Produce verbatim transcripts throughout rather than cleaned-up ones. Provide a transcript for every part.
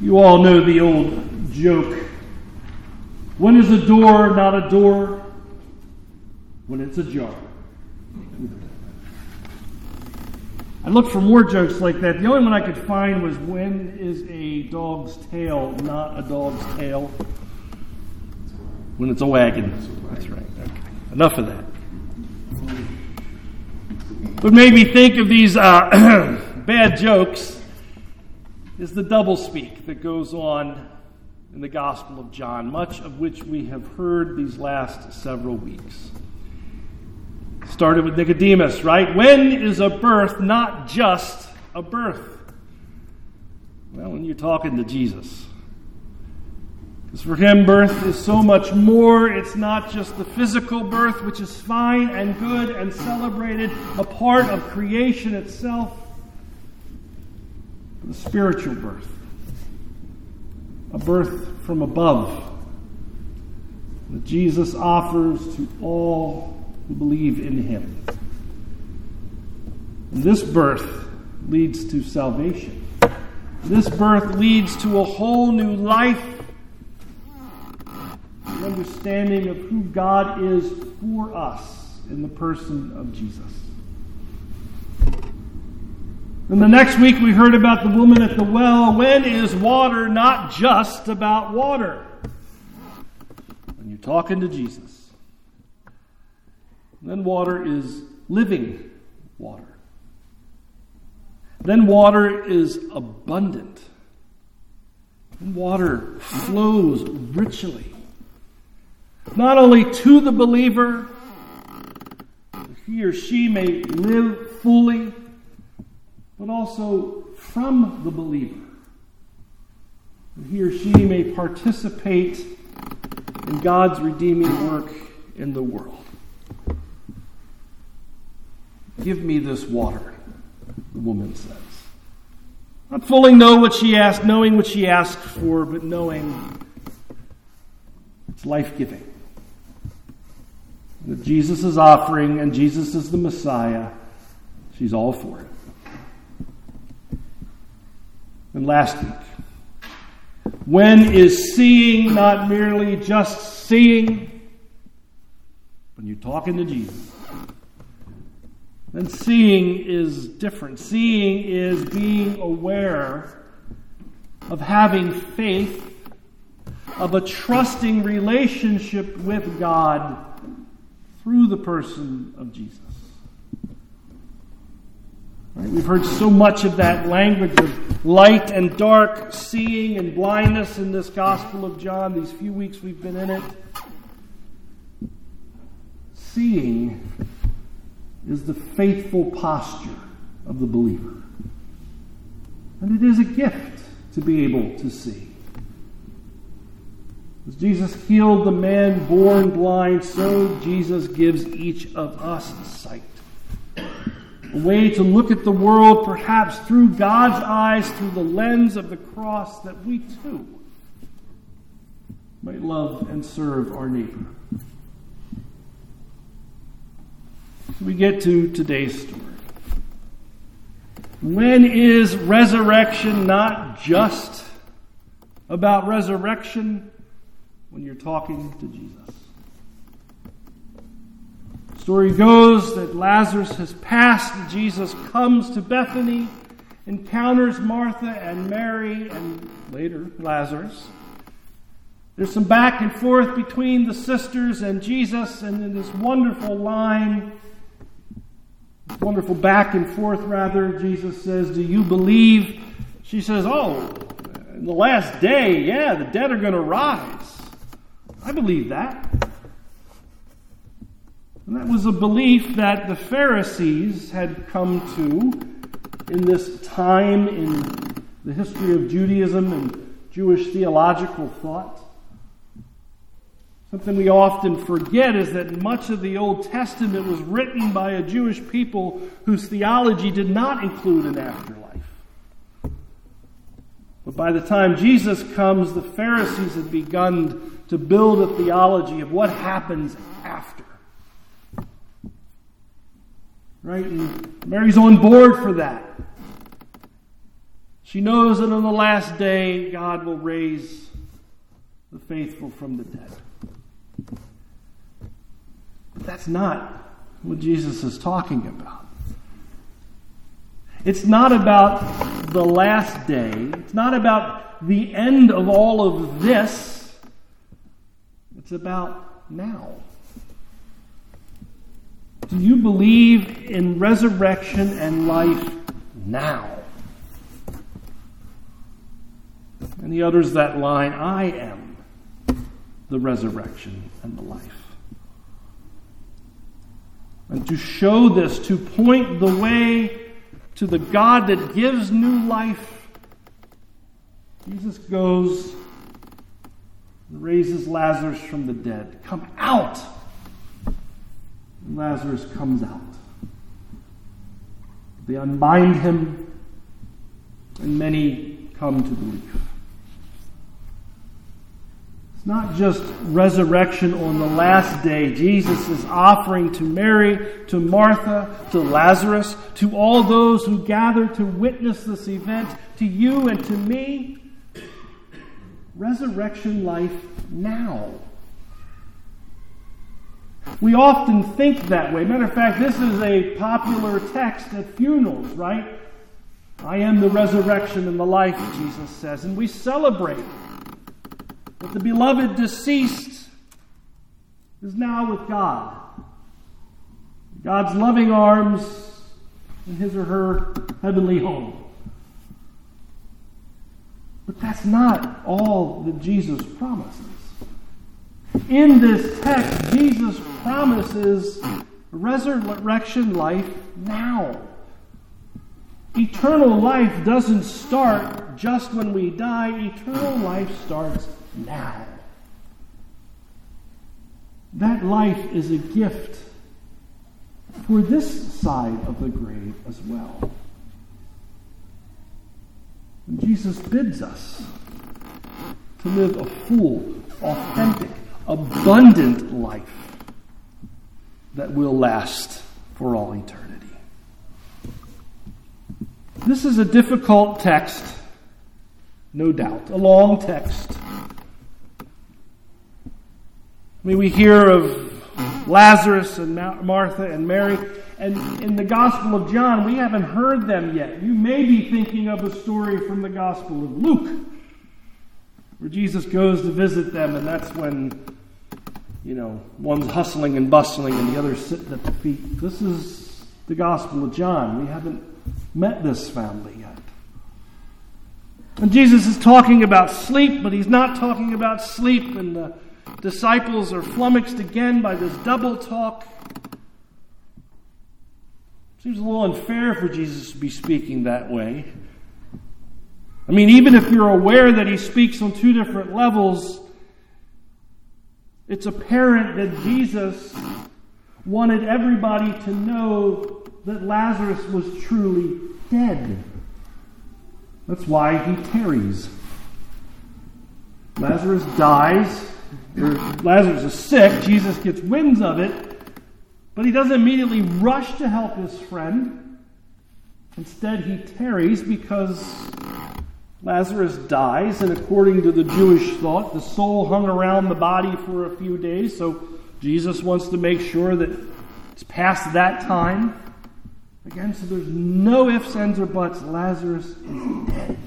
You all know the old joke. When is a door not a door? When it's ajar. I looked for more jokes like that. The only one I could find was, when is a dog's tail not a dog's tail? When it's a wagon. That's right. Okay. Enough of that. What made me think of these uh, bad jokes is the doublespeak that goes on in the Gospel of John, much of which we have heard these last several weeks. Started with Nicodemus, right? When is a birth not just a birth? Well, when you're talking to Jesus. Because for him, birth is so much more. It's not just the physical birth, which is fine and good and celebrated, a part of creation itself. The spiritual birth. A birth from above that Jesus offers to all who believe in him. And this birth leads to salvation. This birth leads to a whole new life, the understanding of who God is for us in the person of Jesus. And the next week we heard about the woman at the well. When is water not just about water? When you're talking to Jesus. Then water is living water. Then water is abundant. Then water flows richly. Not only to the believer, he or she may live fully, but also from the believer. He or she may participate in God's redeeming work in the world. Give me this water, the woman says. Not fully know what she asked, knowing what she asked for, but knowing it's life-giving. That Jesus is offering, and Jesus is the Messiah. She's all for it. And last week, when is seeing not merely just seeing? When you're talking to Jesus. Then seeing is different. Seeing is being aware of having faith, of a trusting relationship with God through the person of Jesus. Right? We've heard so much of that language of light and dark, seeing and blindness in this Gospel of John, these few weeks we've been in it. Seeing is the faithful posture of the believer. And it is a gift to be able to see. As Jesus healed the man born blind, so Jesus gives each of us sight. A way to look at the world perhaps through God's eyes, through the lens of the cross, that we too might love and serve our neighbor. So we get to today's story. When is resurrection not just about resurrection? When you're talking to Jesus. The story goes that Lazarus has passed, and Jesus comes to Bethany, encounters Martha and Mary, and later Lazarus. There's some back and forth between the sisters and Jesus, and in this wonderful line, this wonderful back and forth rather, Jesus says, "Do you believe?" She says, "Oh, in the last day, yeah, the dead are going to rise. I believe that." And that was a belief that the Pharisees had come to in this time in the history of Judaism and Jewish theological thought. Something we often forget is that much of the Old Testament was written by a Jewish people whose theology did not include an afterlife. But by the time Jesus comes, the Pharisees had begun to build a theology of what happens after. Right? And Mary's on board for that. She She knows that on the last day, God will raise the faithful from the dead. But that's not what Jesus is talking about. It's not about the last day. It's not about the end of all of this. It's about now. Do you believe in resurrection and life now? And he utters that line, I am the resurrection and the life. And to show this, to point the way to the God that gives new life, Jesus goes and raises Lazarus from the dead. Come out! And Lazarus comes out. They unbind him, and many come to believe. It's not just resurrection on the last day. Jesus is offering to Mary, to Martha, to Lazarus, to all those who gather to witness this event, to you and to me, resurrection life now. We often think that way. Matter of fact, this is a popular text at funerals, right? I am the resurrection and the life, Jesus says. And we celebrate that the beloved deceased is now with God. God's loving arms in his or her heavenly home. But that's not all that Jesus promises. In this text, Jesus promises resurrection life now. Eternal life doesn't start just when we die. Eternal life starts now. That life is a gift for this side of the grave as well. And Jesus bids us to live a full, authentic, abundant life that will last for all eternity. This is a difficult text, no doubt, a long text. I mean, we hear of Lazarus and Martha and Mary, and in the Gospel of John, we haven't heard them yet. You may be thinking of a story from the Gospel of Luke, where Jesus goes to visit them, and that's when, you know, one's hustling and bustling and the other's sitting at the feet. This is the Gospel of John. We haven't met this family yet. And Jesus is talking about sleep, but he's not talking about sleep, and the disciples are flummoxed again by this double talk. Seems a little unfair for Jesus to be speaking that way. I mean, even if you're aware that he speaks on two different levels, it's apparent that Jesus wanted everybody to know that Lazarus was truly dead. That's why he tarries. Lazarus dies, or Lazarus is sick, Jesus gets winds of it, but he doesn't immediately rush to help his friend. Instead, he tarries because Lazarus dies, and according to the Jewish thought, the soul hung around the body for a few days, so Jesus wants to make sure that it's past that time. Again, so there's no ifs, ands, or buts. Lazarus is dead.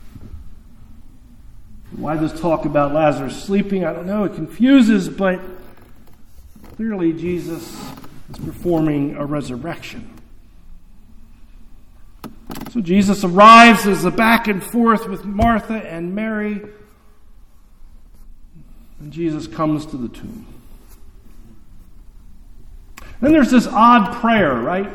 Why this talk about Lazarus sleeping, I don't know. It confuses, but clearly Jesus is performing a resurrection. So Jesus arrives as a back and forth with Martha and Mary, and Jesus comes to the tomb. Then there's this odd prayer, right?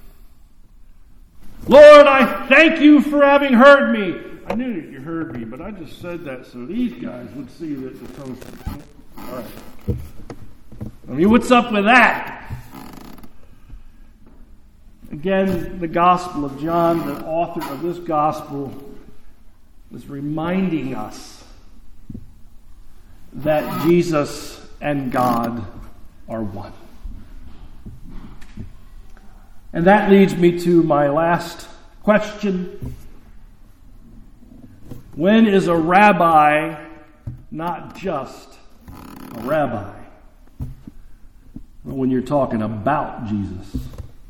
Lord, I thank you for having heard me. I knew that you heard me, but I just said that so these guys would see that it comes from. All right. I mean, what's up with that? Again, the Gospel of John, the author of this Gospel, is reminding us that Jesus and God are one. And that leads me to my last question. When is a rabbi not just a rabbi? When you're talking about Jesus.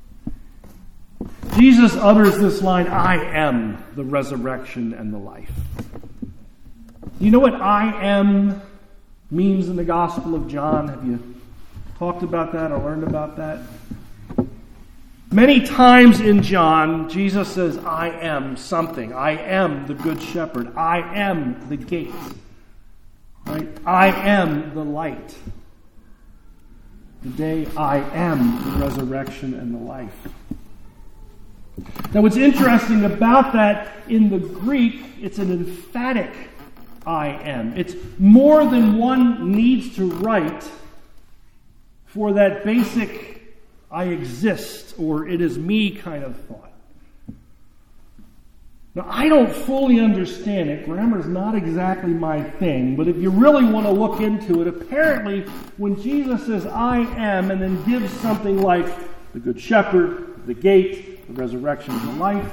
Jesus utters this line, I am the resurrection and the life. You know what I am means in the Gospel of John? Have you talked about that or learned about that? Many times in John, Jesus says, I am something. I am the good shepherd. I am the gate. Right? I am the light. Today, I am the resurrection and the life. Now, what's interesting about that, in the Greek, it's an emphatic I am. It's more than one needs to write for that basic I exist or it is me kind of thought. Now, I don't fully understand it. Grammar is not exactly my thing, but if you really want to look into it, apparently when Jesus says I am and then gives something like the good shepherd, the gate, the resurrection, and the life,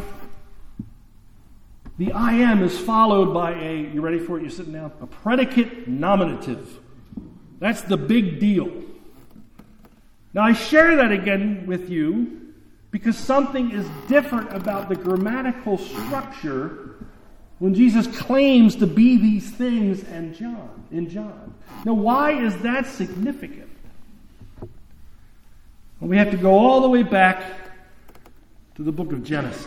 the I am is followed by a, you ready for it? You're sitting down? A predicate nominative. That's the big deal. Now, I share that again with you because something is different about the grammatical structure when Jesus claims to be these things in John. In John. Now, why is that significant? Well, we have to go all the way back to the book of Genesis.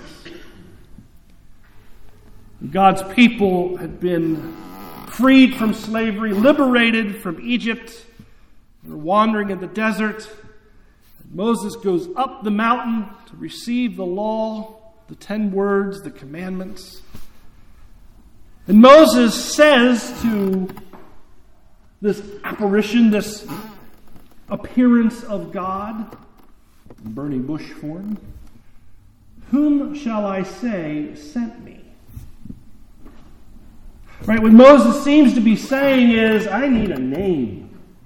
God's people had been freed from slavery, liberated from Egypt. They were wandering in the desert. Moses goes up the mountain to receive the law, the ten words, the commandments. And Moses says to this apparition, this appearance of God, in burning bush form, whom shall I say sent me? Right, what Moses seems to be saying is, I need a name.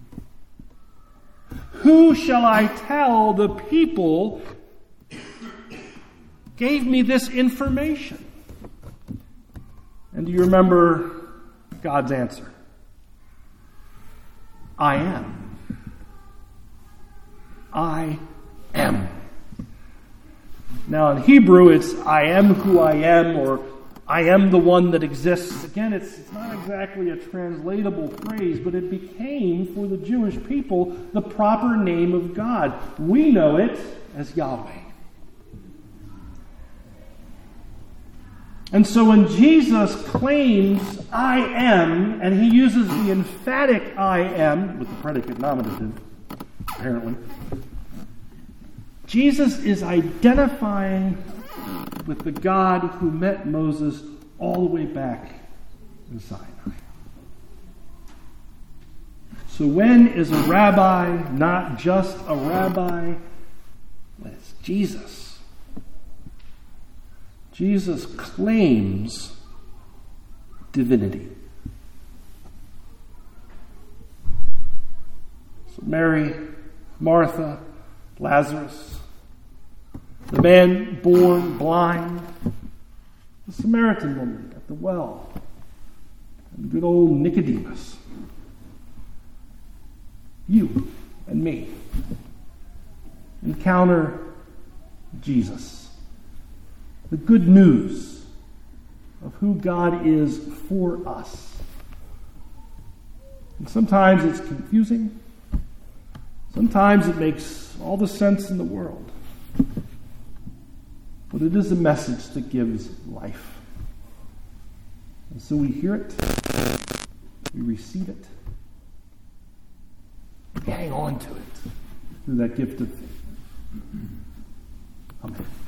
Who shall I tell the people gave me this information? And do you remember God's answer? I am. I am. Now in Hebrew it's I am who I am, or I am the one that exists. Again, it's, it's not exactly a translatable phrase, but it became, for the Jewish people, the proper name of God. We know it as Yahweh. And so when Jesus claims, I am, and he uses the emphatic I am, with the predicate nominative, apparently, Jesus is identifying with the God who met Moses all the way back in Sinai. So when is a rabbi not just a rabbi? Well, it's Jesus. Jesus claims divinity. So Mary, Martha, Lazarus, the man born blind, the Samaritan woman at the well, and good old Nicodemus. You and me encounter Jesus. The good news of who God is for us. And sometimes it's confusing. Sometimes it makes all the sense in the world. But it is a message that gives life. And so we hear it, we receive it, we hang on to it through that gift of faith. Amen.